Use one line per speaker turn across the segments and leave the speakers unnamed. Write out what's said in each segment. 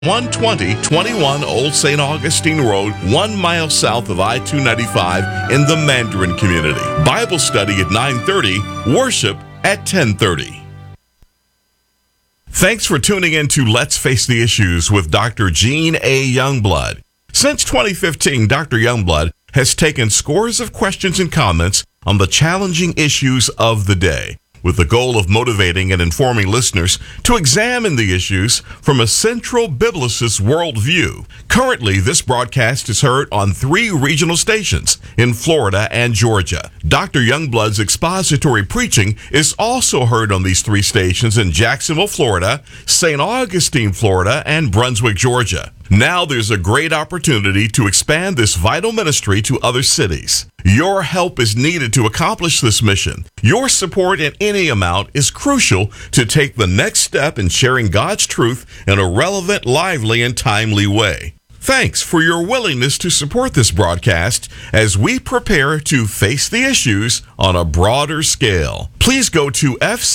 12021 Old St. Augustine Road, 1 mile south of I-295 in the Mandarin community. Bible study at 9:30, worship at 10:30. Thanks for tuning in to Let's Face the Issues with Dr. Gene A. Youngblood. Since 2015, Dr. Youngblood has taken scores of questions and comments on the challenging issues of the day, with the goal of motivating and informing listeners to examine the issues from a central biblicist worldview. Currently, this broadcast is heard on 3 regional stations in Florida and Georgia. Dr. Youngblood's expository preaching is also heard on these 3 stations in Jacksonville, Florida, St. Augustine, Florida, and Brunswick, Georgia. Now there's a great opportunity to expand this vital ministry to other cities. Your help is needed to accomplish this mission. Your support in any amount is crucial to take the next step in sharing God's truth in a relevant, lively, and timely way. Thanks for your willingness to support this broadcast as we prepare to face the issues on a broader scale. Please go to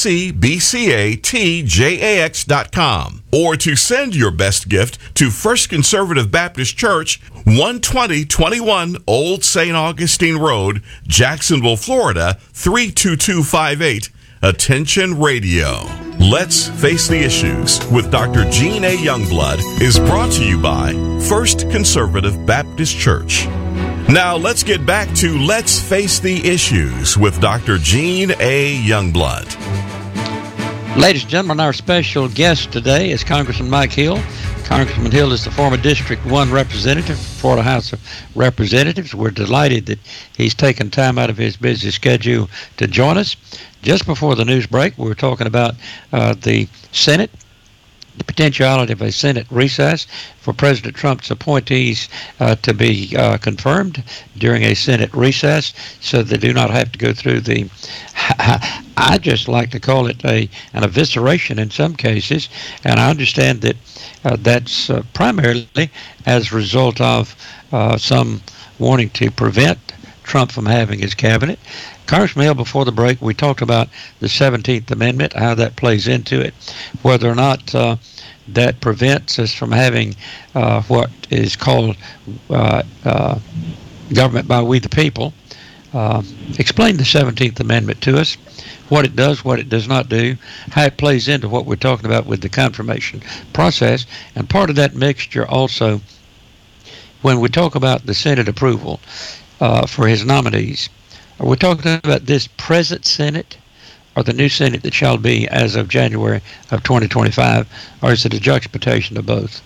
fcbcatjax.com or to send your best gift to First Conservative Baptist Church, 12021 Old St. Augustine Road, Jacksonville, Florida, 32258. Attention Radio. Let's Face the Issues with Dr. Gene A. Youngblood is brought to you by First Conservative Baptist Church. Now let's get back to Let's Face the Issues with Dr. Gene A. Youngblood.
Ladies and gentlemen, our special guest today is Congressman Mike Hill. Congressman Hill is the former District 1 representative, Florida House of Representatives. We're delighted that he's taken time out of his busy schedule to join us. Just before the news break, we were talking about the Senate, the potentiality of a Senate recess for President Trump's appointees to be confirmed during a Senate recess so they do not have to go through the, I just like to call it an evisceration in some cases, and I understand that that's primarily as a result of some wanting to prevent Trump from having his cabinet. Congressman Hill, before the break, we talked about the 17th Amendment, how that plays into it, whether or not that prevents us from having what is called government by we the people. Explain the 17th Amendment to us, what it does, what it does not do, how it plays into what we're talking about with the confirmation process, and part of that mixture also, when we talk about the Senate approval for his nominees, are we talking about this present Senate or the new Senate that shall be as of January of 2025, or is it a juxtaposition of both?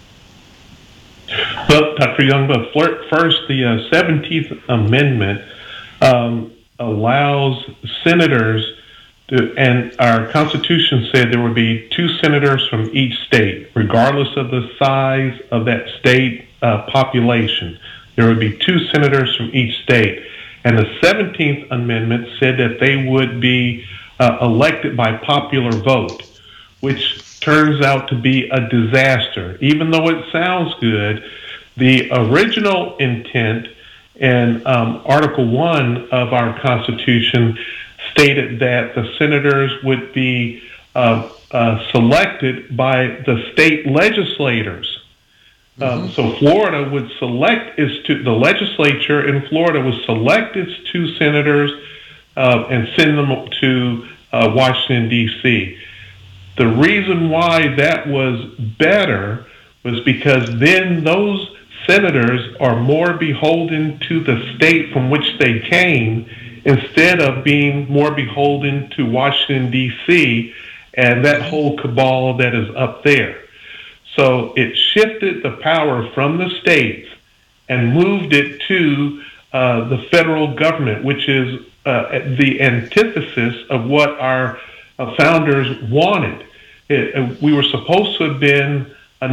Well, Dr. Youngblood, first, the 17th Amendment allows senators to, and our Constitution said there would be 2 senators from each state, regardless of the size of that state population. There would be 2 senators from each state. And the 17th Amendment said that they would be elected by popular vote, which turns out to be a disaster. Even though it sounds good, the original intent in Article 1 of our Constitution stated that the senators would be selected by the state legislators. So Florida would select the legislature in Florida would select its 2 senators and send them to Washington, D.C. The reason why that was better was because then those senators are more beholden to the state from which they came instead of being more beholden to Washington, D.C. and that whole cabal that is up there. So it shifted the power from the states and moved it to the federal government, which is the antithesis of what our founders wanted. We were supposed to have been a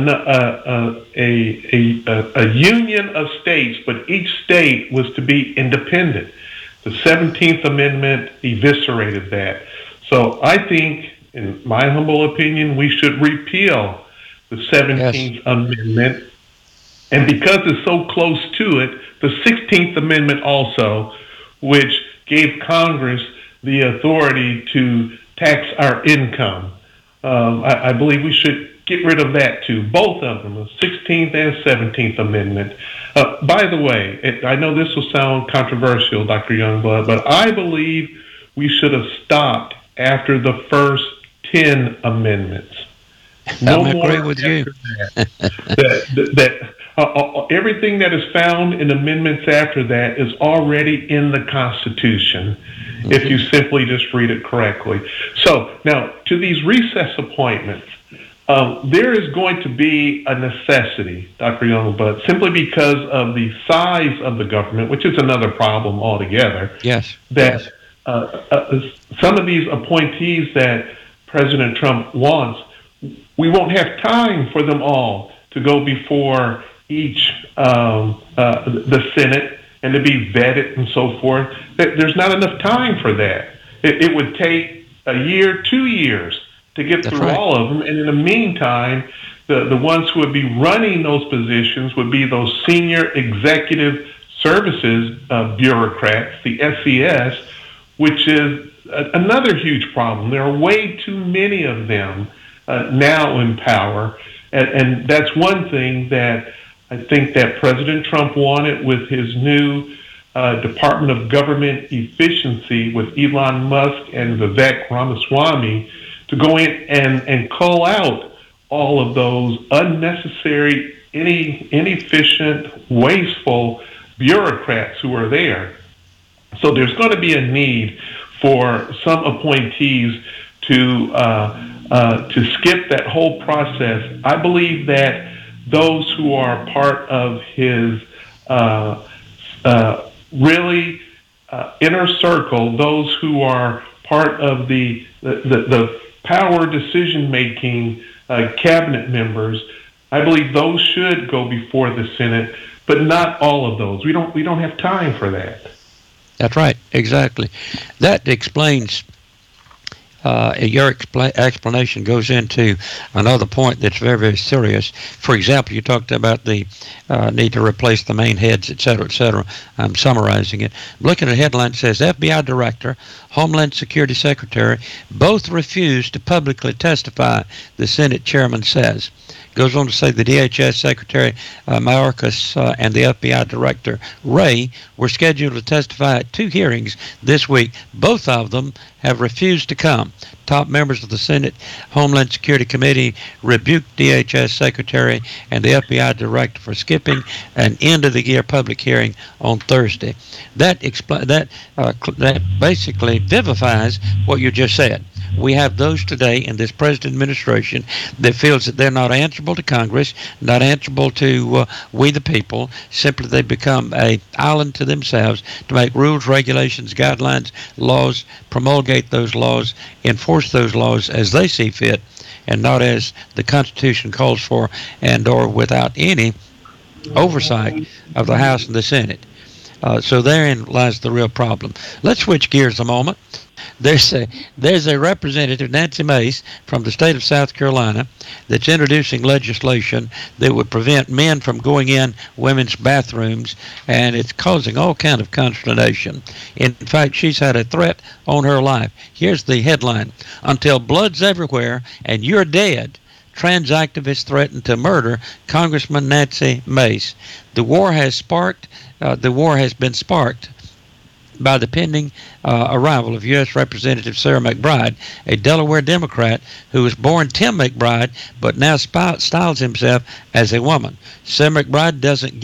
union of states, but each state was to be independent. The 17th Amendment eviscerated that. So I think, in my humble opinion, we should repeal the 17th Amendment. And because it's so close to it, the 16th Amendment also, which gave Congress the authority to tax our income. I believe we should get rid of that too, both of them, the 16th and 17th Amendment. By the way, I know this will sound controversial, Dr. Youngblood, but I believe we should have stopped after the first 10 amendments.
No I agree with you.
Everything that is found in amendments after that is already in the Constitution, if you simply just read it correctly. So now, to these recess appointments, there is going to be a necessity, Dr. Youngblood, simply because of the size of the government, which is another problem altogether.
Yes.
That some of these appointees that President Trump wants, we won't have time for them all to go before each the Senate and to be vetted and so forth. There's not enough time for that. It would take a year, 2 years to get through all of them. And in the meantime, the ones who would be running those positions would be those senior executive services bureaucrats, the SES, which is another huge problem. There are way too many of them now in power. And that's one thing that I think that President Trump wanted with his new Department of Government Efficiency with Elon Musk and Vivek Ramaswamy to go in and cull out all of those unnecessary, inefficient, wasteful bureaucrats who are there. So there's going to be a need for some appointees to skip that whole process. I believe that those who are part of his really inner circle, those who are part of the power decision-making cabinet members, I believe those should go before the Senate, but not all of those. We don't have time for that.
That's right, exactly. That explains. Your explanation goes into another point that's very, very serious. For example, you talked about the need to replace the main heads, et cetera, et cetera. I'm summarizing it. Looking at a headline, it says, FBI Director, Homeland Security Secretary, both refused to publicly testify, the Senate chairman says. Goes on to say the DHS Secretary Mayorkas and the FBI Director Wray were scheduled to testify at 2 hearings this week. Both of them have refused to come. Top members of the Senate Homeland Security Committee rebuked DHS Secretary and the FBI Director for skipping an end-of-the-year public hearing on Thursday. That basically vivifies what you just said. We have those today in this president administration that feels that they're not answerable to Congress, not answerable to we the people. Simply they become an island to themselves to make rules, regulations, guidelines, laws, promulgate those laws, enforce those laws as they see fit, and not as the Constitution calls for, and or without any oversight of the House and the Senate. So therein lies the real problem. Let's switch gears a moment. There's a representative, Nancy Mace, from the state of South Carolina, that's introducing legislation that would prevent men from going in women's bathrooms, and it's causing all kind of consternation. In fact, she's had a threat on her life. Here's the headline: "Until blood's everywhere and you're dead, trans activists threaten to murder Congressman Nancy Mace." The war has been sparked by the pending arrival of U.S. Representative Sarah McBride, a Delaware Democrat who was born Tim McBride, but now styles himself as a woman. Sarah McBride doesn't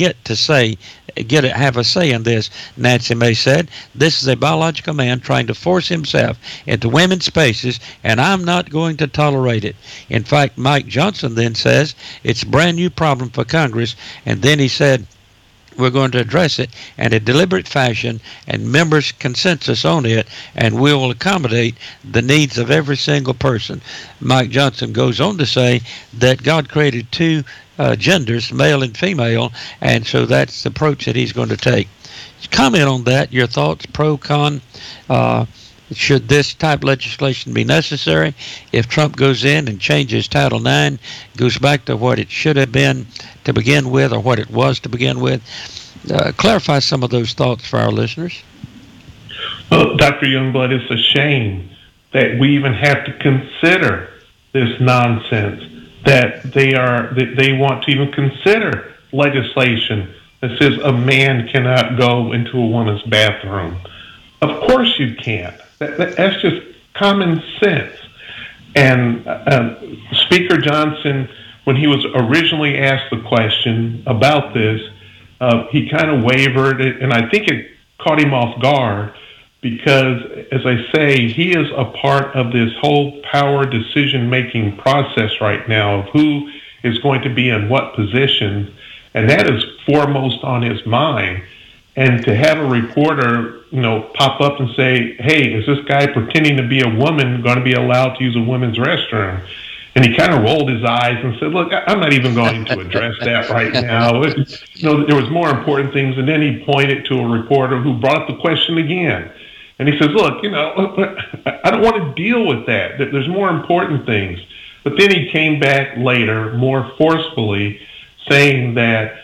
have a say in this, Nancy Mace said. "This is a biological man trying to force himself into women's spaces, and I'm not going to tolerate it." In fact, Mike Johnson then says it's a brand new problem for Congress, and then he said, "We're going to address it in a deliberate fashion and members' consensus on it, and we will accommodate the needs of every single person." Mike Johnson goes on to say that God created 2 genders, male and female, and so that's the approach that he's going to take. Comment on that, your thoughts, pro, con. Should this type of legislation be necessary? If Trump goes in and changes Title IX, goes back to what it should have been to begin with, or what it was to begin with, clarify some of those thoughts for our listeners.
Well, Dr. Youngblood, it's a shame that we even have to consider this nonsense. that they want to even consider legislation that says a man cannot go into a woman's bathroom. Of course you can't. That's just common sense. And Speaker Johnson, when he was originally asked the question about this, he kind of wavered, and I think it caught him off guard because, as I say, he is a part of this whole power decision-making process right now of who is going to be in what position, and that is foremost on his mind. And to have a reporter, pop up and say, "Hey, is this guy pretending to be a woman going to be allowed to use a women's restroom?" And he kind of rolled his eyes and said, "Look, I'm not even going to address that right now. There was more important things." And then he pointed to a reporter who brought up the question again. And he says, "Look, I don't want to deal with that. There's more important things." But then he came back later more forcefully saying that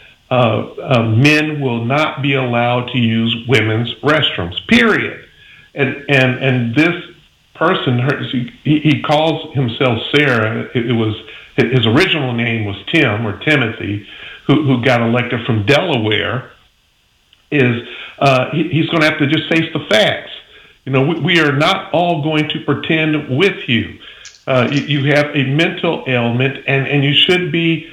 men will not be allowed to use women's restrooms, period. And this person, he calls himself Sarah. It was his original name was Tim or Timothy, who got elected from Delaware. He's going to have to just face the facts. We are not all going to pretend with you. You have a mental ailment, and you should be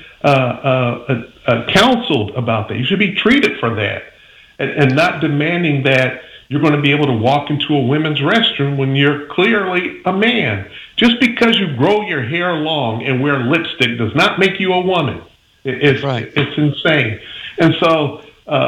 counseled about that. You should be treated for that, and not demanding that you're going to be able to walk into a women's restroom when you're clearly a man. Just because you grow your hair long and wear lipstick does not make you a woman. It's insane. And so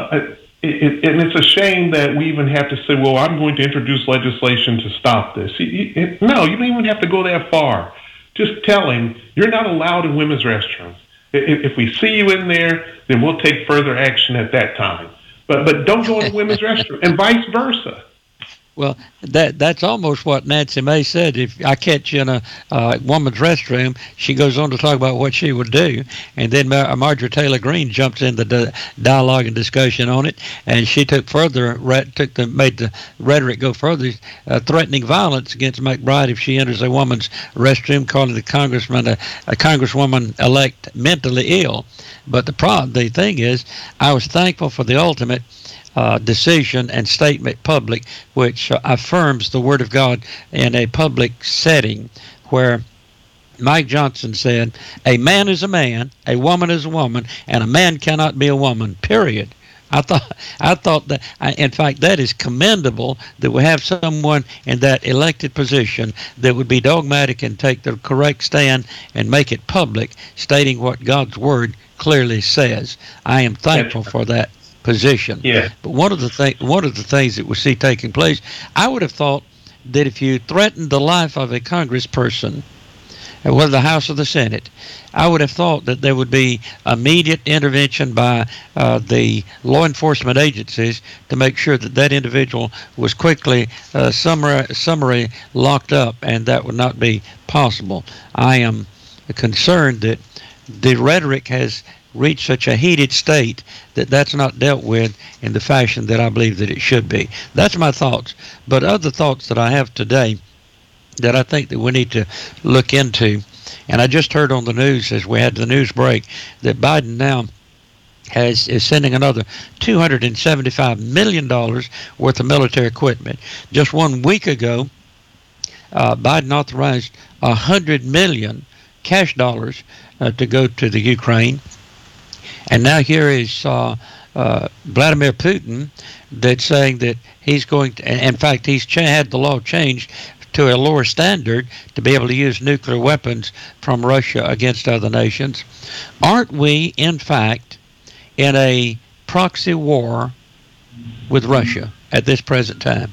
it's a shame that we even have to say, well, I'm going to introduce legislation to stop this. No, you don't even have to go that far. Just tell him you're not allowed in women's restrooms. If we see you in there, then we'll take further action at that time. But don't go in the women's restroom, and vice versa.
Well, that's almost what Nancy May said. If I catch you in a woman's restroom, she goes on to talk about what she would do, and then Marjorie Taylor Greene jumps in the dialogue and discussion on it, and she took further, made the rhetoric go further, threatening violence against McBride if she enters a woman's restroom, calling the congressman a congresswoman-elect mentally ill. But the thing is, I was thankful for the ultimate decision and statement public, which affirms the Word of God in a public setting, where Mike Johnson said, "A man is a man, a woman is a woman, and a man cannot be a woman, period." I thought that, in fact, that is commendable that we have someone in that elected position that would be dogmatic and take the correct stand and make it public, stating what God's Word clearly says. I am thankful for that position.
Yeah.
But one of the things that we see taking place, I would have thought that if you threatened the life of a congressperson, whether the House or the Senate, I would have thought that there would be immediate intervention by the law enforcement agencies to make sure that individual was quickly summary locked up, and that would not be possible. I am concerned that the rhetoric has reached such a heated state that that's not dealt with in the fashion that I believe that it should be. That's my thoughts. But other thoughts that I have today that I think that we need to look into, and I just heard on the news as we had the news break that Biden now is sending another $275 million worth of military equipment. Just 1 week ago, Biden authorized $100 million cash dollars to go to the Ukraine. And now here is Vladimir Putin that's saying that he's going to, in fact, he's had the law changed to a lower standard to be able to use nuclear weapons from Russia against other nations. Aren't we, in fact, in a proxy war with Russia at this present time?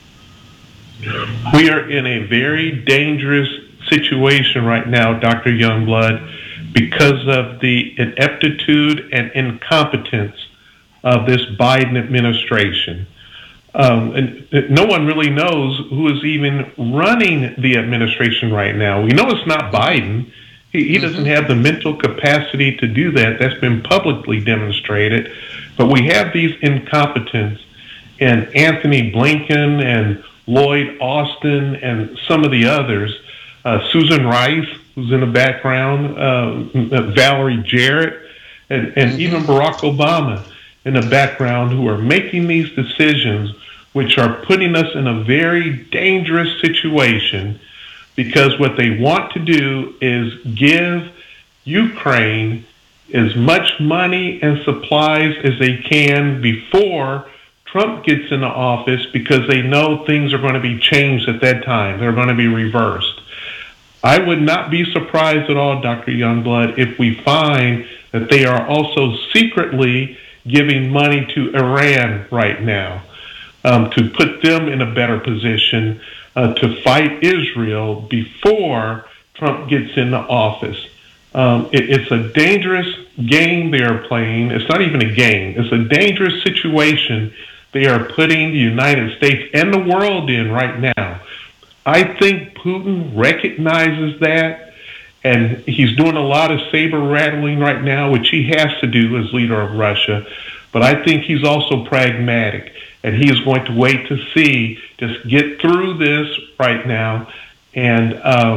We are in a very dangerous situation right now, Dr. Youngblood, because of the ineptitude and incompetence of this Biden administration. And no one really knows who is even running the administration right now. We know it's not Biden. He doesn't have the mental capacity to do that. That's been publicly demonstrated. But we have these incompetents in Anthony Blinken and Lloyd Austin and some of the others, Susan Rice, who's in the background, Valerie Jarrett, and even Barack Obama in the background, who are making these decisions, which are putting us in a very dangerous situation, because what they want to do is give Ukraine as much money and supplies as they can before Trump gets into office, because they know things are going to be changed at that time. They're going to be reversed. I would not be surprised at all, Dr. Youngblood, if we find that they are also secretly giving money to Iran right now, to put them in a better position to fight Israel before Trump gets into office. It's a dangerous game they are playing. It's not even a game. It's a dangerous situation they are putting the United States and the world in right now. I think Putin recognizes that, and he's doing a lot of saber rattling right now, which he has to do as leader of Russia. But I think he's also pragmatic, and he is going to wait to see, just get through this right now, and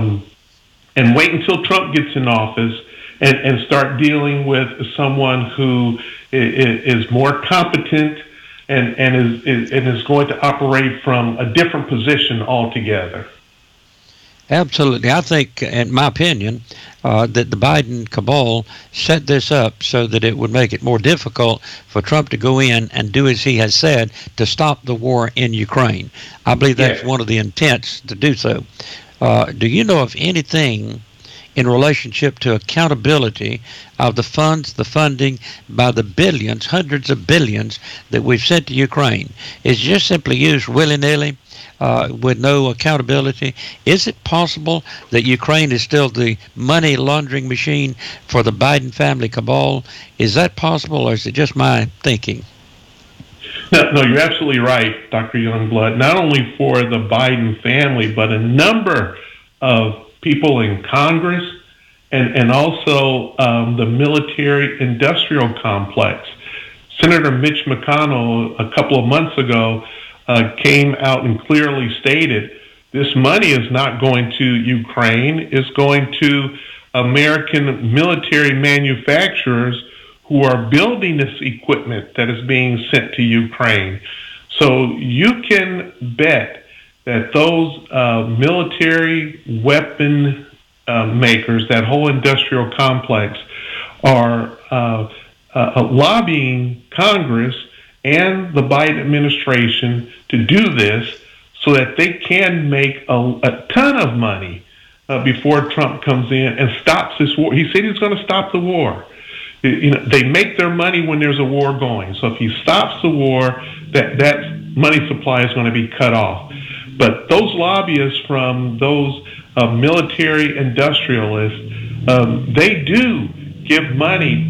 wait until Trump gets in office, and start dealing with someone who is more competent and is going to operate from a different position altogether.
Absolutely. I think, in my opinion, that the Biden cabal set this up so that it would make it more difficult for Trump to go in and do as he has said to stop the war in Ukraine. I believe that's one of the intents to do so. Do you know of anything in relationship to accountability of the funds, the funding by the billions, hundreds of billions that we've sent to Ukraine? Is just simply used willy-nilly with no accountability? Is it possible that Ukraine is still the money laundering machine for the Biden family cabal? Is that possible, or is it just my thinking?
No, you're absolutely right, Dr. Youngblood. Not only for the Biden family, but a number of people in Congress, and also the military-industrial complex. Senator Mitch McConnell, a couple of months ago, came out and clearly stated this money is not going to Ukraine, it's going to American military manufacturers who are building this equipment that is being sent to Ukraine. So you can bet that those military weapon makers, that whole industrial complex, are lobbying Congress and the Biden administration to do this so that they can make a ton of money before Trump comes in and stops this war. He said he's going to stop the war. You know, they make their money when there's a war going. So if he stops the war, that money supply is going to be cut off. But those lobbyists from those military industrialists, they do give money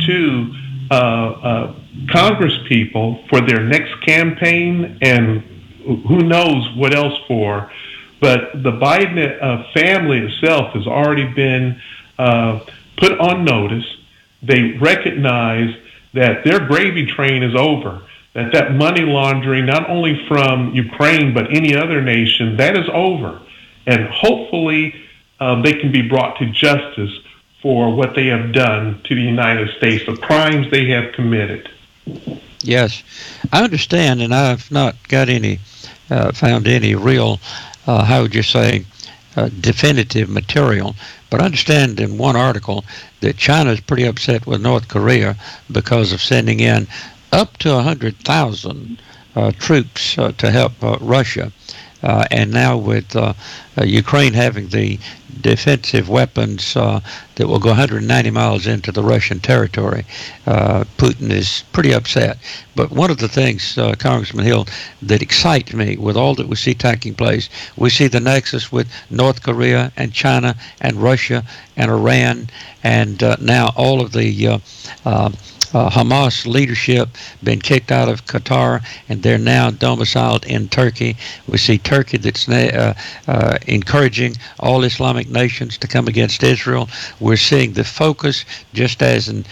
to Congress people for their next campaign and who knows what else for. But the Biden family itself has already been put on notice. They recognize that their gravy train is over, that money laundering, not only from Ukraine but any other nation, that is over. And hopefully they can be brought to justice for what they have done to the United States, the crimes they have committed.
Yes, I understand, and I've not got any, found any real, how would you say, definitive material. But I understand in one article that China is pretty upset with North Korea because of sending in up to 100,000 troops to help Russia. And now with Ukraine having the defensive weapons that will go 190 miles into the Russian territory, Putin is pretty upset. But one of the things, Congressman Hill, that excites me with all that we see taking place, we see the nexus with North Korea and China and Russia and Iran, and now all of the Hamas leadership been kicked out of Qatar, and they're now domiciled in Turkey. We see Turkey that's encouraging all Islamic nations to come against Israel. We're seeing the focus, just as in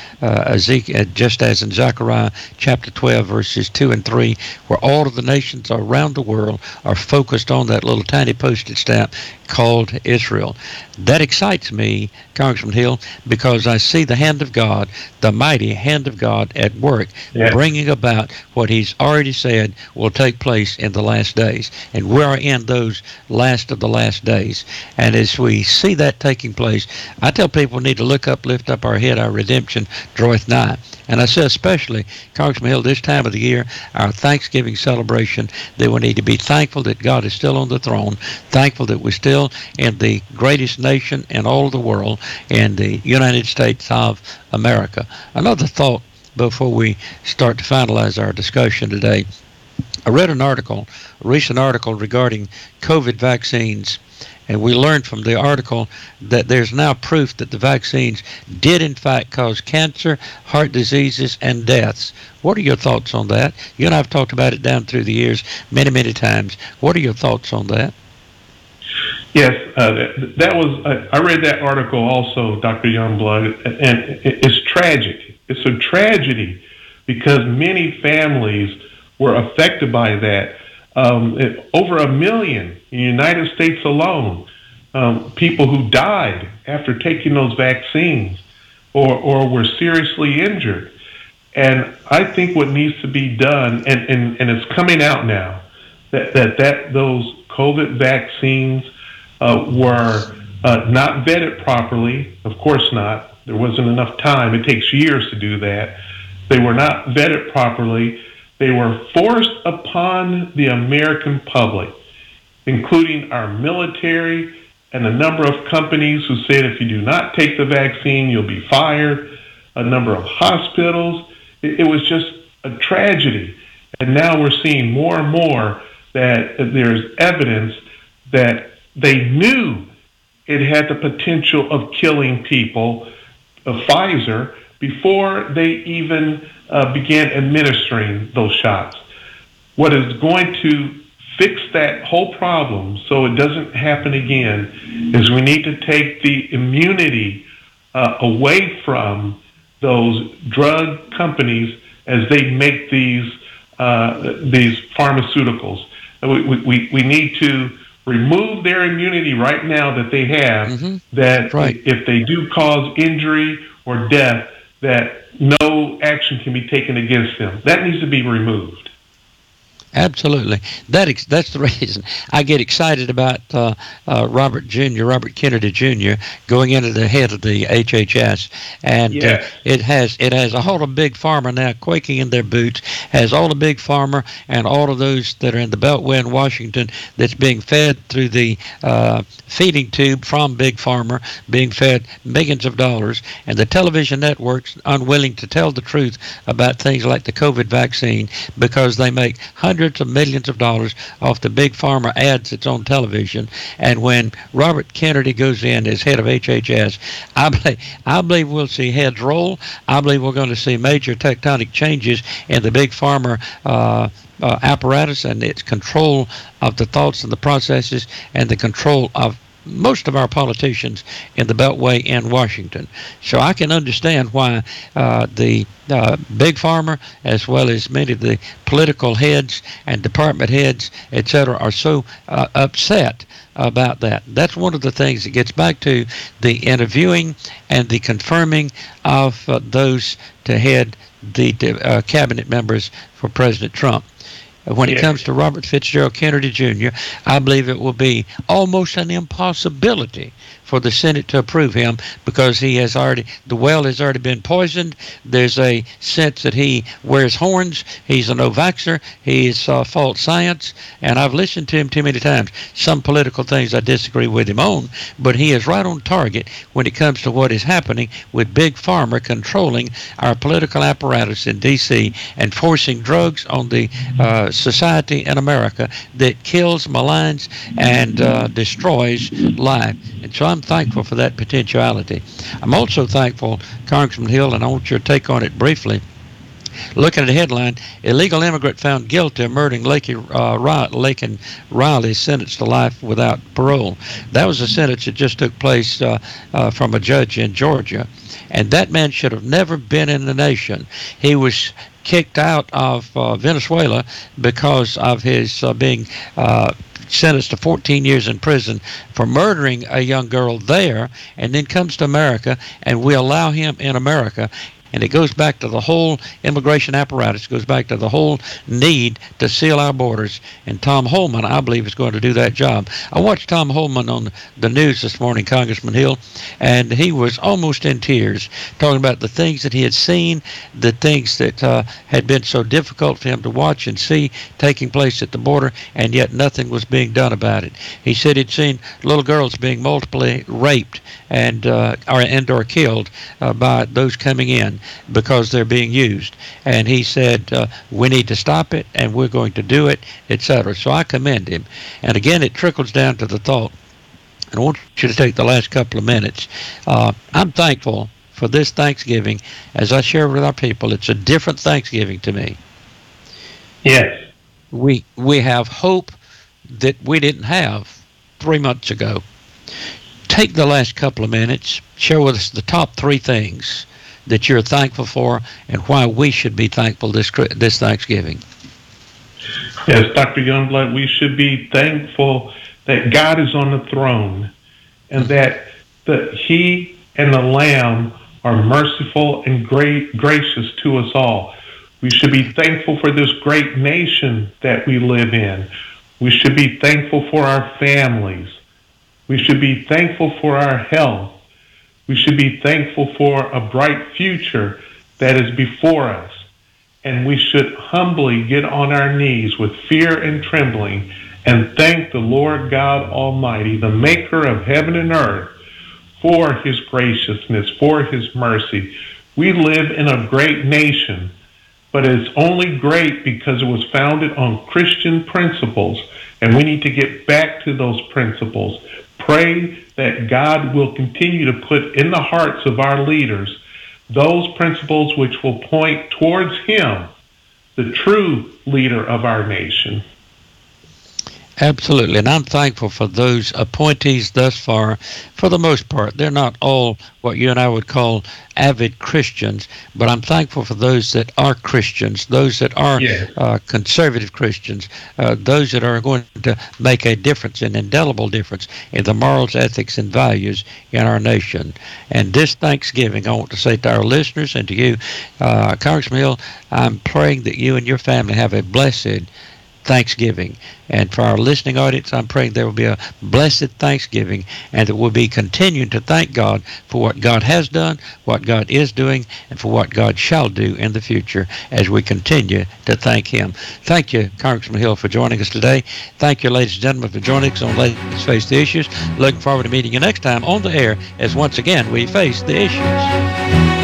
Zechariah chapter 12, verses 2 and 3, where all of the nations around the world are focused on that little tiny postage stamp called Israel. That excites me, Congressman Hill, because I see the hand of God, the mighty hand of God at work, bringing about what he's already said will take place in the last days. And we are in those last of the last days. And as we see that taking place, I tell people we need to look up, lift up our head, our redemption draweth nigh. And I say especially, Congressman Hill, this time of the year, our Thanksgiving celebration, that we need to be thankful that God is still on the throne, thankful that we're still in the greatest nation in all of the world, in the United States of America. Another thought before we start to finalize our discussion today. I read an article, a recent article regarding COVID vaccines, and we learned from the article that there's now proof that the vaccines did in fact cause cancer, heart diseases, and deaths. What are your thoughts on that? You and I have talked about it down through the years many, many times. What are your thoughts on that?
Yes, that was. I read that article also, Dr. Youngblood, and it's tragic. It's a tragedy because many families were affected by that. Over 1 million in the United States alone, people who died after taking those vaccines or were seriously injured. And I think what needs to be done, and it's coming out now, that those COVID vaccines were not vetted properly. Of course not. There wasn't enough time. It takes years to do that. They were not vetted properly. They were forced upon the American public, including our military and a number of companies who said if you do not take the vaccine, you'll be fired, a number of hospitals. It was just a tragedy. And now we're seeing more and more that there's evidence that they knew it had the potential of killing people, Pfizer, before they even began administering those shots. What is going to fix that whole problem so it doesn't happen again is we need to take the immunity away from those drug companies as they make these pharmaceuticals. We need to remove their immunity right now that they have, that right. If they do cause injury or death, that no action can be taken against them. That needs to be removed.
Absolutely. That's the reason I get excited about Robert Kennedy Jr. going into the head of the HHS, and yes. It has all the big pharma now quaking in their boots. Has all the big pharma and all of those that are in the Beltway in Washington that's being fed through the feeding tube from big pharma, being fed millions of dollars, and the television networks unwilling to tell the truth about things like the COVID vaccine because they make hundreds of millions of dollars off the big pharma ads that's on television. And when Robert Kennedy goes in as head of HHS, I believe we'll see heads roll. I believe we're going to see major tectonic changes in the big pharma apparatus and its control of the thoughts and the processes and the control of most of our politicians in the Beltway in Washington. So I can understand why the big pharma, as well as many of the political heads and department heads, etc., are so upset about that. That's one of the things that gets back to the interviewing and the confirming of those to head the cabinet members for President Trump. When it comes to Robert Fitzgerald Kennedy Jr., I believe it will be almost an impossibility for the Senate to approve him because the well has already been poisoned. There's a sense that he wears horns. He's a no-vaxxer. He's false science. And I've listened to him too many times. Some political things I disagree with him on, but he is right on target when it comes to what is happening with Big Pharma controlling our political apparatus in D.C. and forcing drugs on the society in America that kills, maligns, and destroys life. And so I'm thankful for that potentiality. I'm also thankful, Congressman Hill, and I want your take on it briefly. Look at the headline: illegal immigrant found guilty of murdering Laken Riley, sentenced to life without parole. That was a sentence that just took place from a judge in Georgia. And that man should have never been in the nation. He was kicked out of Venezuela because of his being sentenced to 14 years in prison for murdering a young girl there, and then comes to America, and we allow him in America. And it goes back to the whole immigration apparatus. It goes back to the whole need to seal our borders. And Tom Homan, I believe, is going to do that job. I watched Tom Homan on the news this morning, Congressman Hill, and he was almost in tears, talking about the things that he had seen, the things that had been so difficult for him to watch and see taking place at the border, and yet nothing was being done about it. He said he'd seen little girls being multiply raped and or killed by those coming in because they're being used. And he said, we need to stop it, and we're going to do it, etc. So I commend him. And again, it trickles down to the thought, and I want you to take the last couple of minutes. I'm thankful for this Thanksgiving. As I share with our people, it's a different Thanksgiving to me.
Yes.
We have hope that we didn't have 3 months ago. Take the last couple of minutes, share with us the top 3 things that you're thankful for and why we should be thankful this Thanksgiving.
Yes, Dr. Youngblood, we should be thankful that God is on the throne and that He and the Lamb are merciful and gracious to us all. We should be thankful for this great nation that we live in. We should be thankful for our families. We should be thankful for our health. We should be thankful for a bright future that is before us. And we should humbly get on our knees with fear and trembling and thank the Lord God Almighty, the maker of heaven and earth, for His graciousness, for His mercy. We live in a great nation, but it's only great because it was founded on Christian principles, and we need to get back to those principles. Pray that God will continue to put in the hearts of our leaders those principles which will point towards Him, the true leader of our nation.
Absolutely, and I'm thankful for those appointees thus far. For the most part, they're not all what you and I would call avid Christians, but I'm thankful for those that are Christians, those that are conservative Christians, those that are going to make a difference, an indelible difference in the morals, ethics, and values in our nation. And this Thanksgiving, I want to say to our listeners and to you, Congressman Hill, I'm praying that you and your family have a blessed Thanksgiving. And for our listening audience, I'm praying there will be a blessed Thanksgiving, and that we'll be continuing to thank God for what God has done, what God is doing, and for what God shall do in the future as we continue to thank Him. Thank you, Congressman Hill, for joining us today. Thank you, ladies and gentlemen, for joining us on Let's Face the Issues. Looking forward to meeting you next time on the air as once again we face the issues.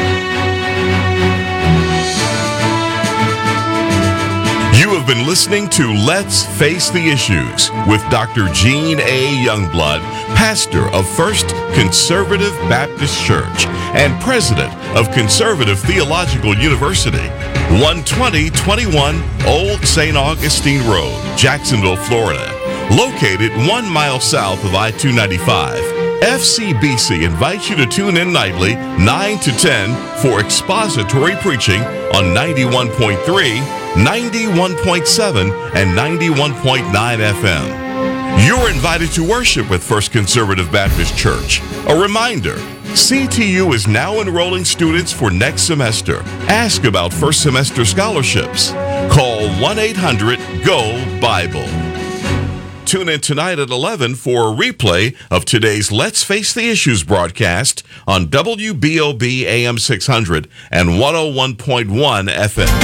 You have been listening to Let's Face the Issues with Dr. Gene A. Youngblood, pastor of First Conservative Baptist Church and president of Conservative Theological University, 12021 Old St. Augustine Road, Jacksonville, Florida. Located 1 mile south of I-295, FCBC invites you to tune in nightly 9 to 10 for expository preaching on 91.3, 91.7, and 91.9 FM. You're invited to worship with First Conservative Baptist Church. A reminder, CTU is now enrolling students for next semester. Ask about first semester scholarships. Call 1-800-GO-BIBLE. Tune in tonight at 11 for a replay of today's Let's Face the Issues broadcast on WBOB AM 600 and 101.1 FM.